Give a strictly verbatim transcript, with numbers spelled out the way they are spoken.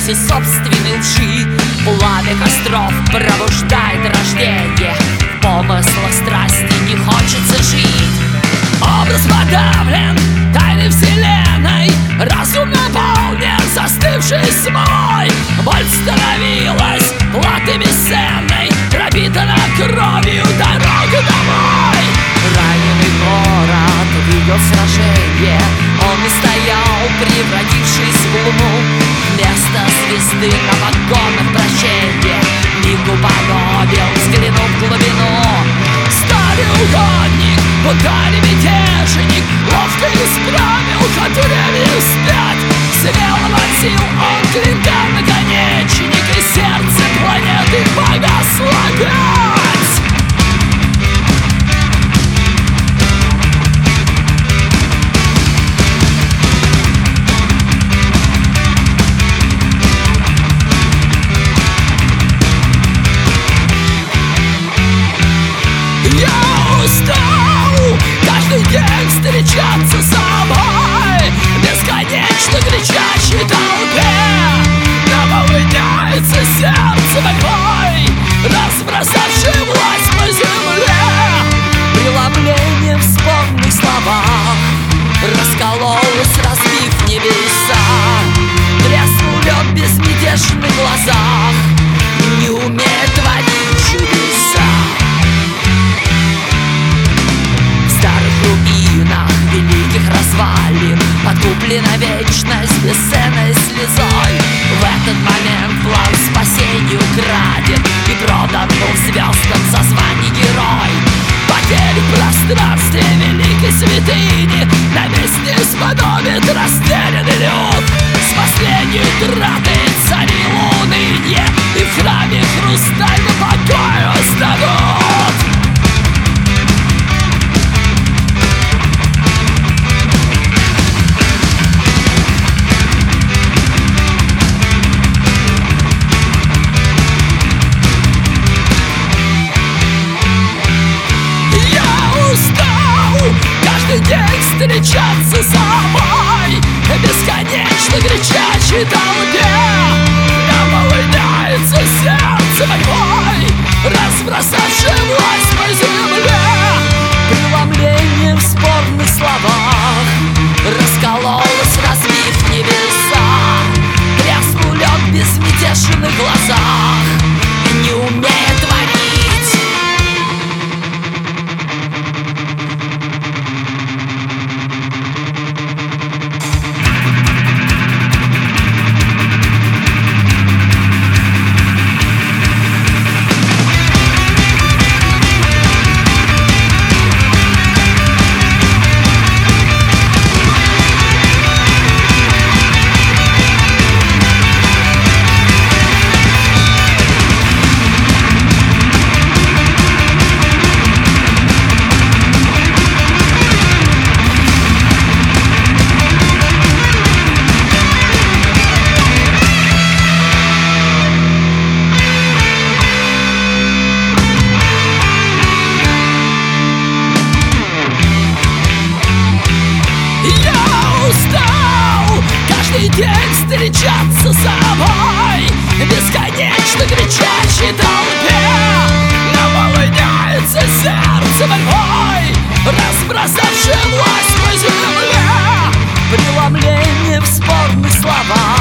ужасе собственной лжи. Пламя костров пробуждает рождение, в помыслах страсти не хочется жить. Образ подавлен тайной вселенной, разум наполнен застывшей смолой. Боль становилась платой бесценной, пропитана кровью дорога домой. Раненый город видел сражение, он и стоял, превратившись в луну. Вместо звезды на вагонах прощения миг уподобил, взглянув в глубину. Старый угодник, ударь мятежник, ловко исправил ход времени вспять. Смело вонзил он клинка наконечник, и сердце планеты погасло опять. Я устал каждый день встречаться с собой, бесконечно кричащей толпе. Наполняется сердце борьбой, разбросавшей власть по земле. Преломление в спорных словах раскололось, разбив небеса. Треснул лед в безмятежных глазах, не умеет творить чудеса. Великих развалин подкуплена вечность бесценной слезой. В этот момент план спасения украден и продан был звездам за звание герой. Потеря в пространстве великой святыни на месте сподобит растерянный люд. С последней тратой царило уныние, и в храме хрустальный покой оставут. Каждый день встречаться с собой, бесконечно кричащей толпе. Наполняется сердце борьбой, разбросавшей власть по земле. Преломление в спорных словах раскололось, разбив небеса. Треснул лед в безмятежных глазах, не умеет творить. День встречаться с собой, бесконечно кричащей толпе. Наполняется сердце борьбой, разбросавшей власть по земле. Преломление в спорных словах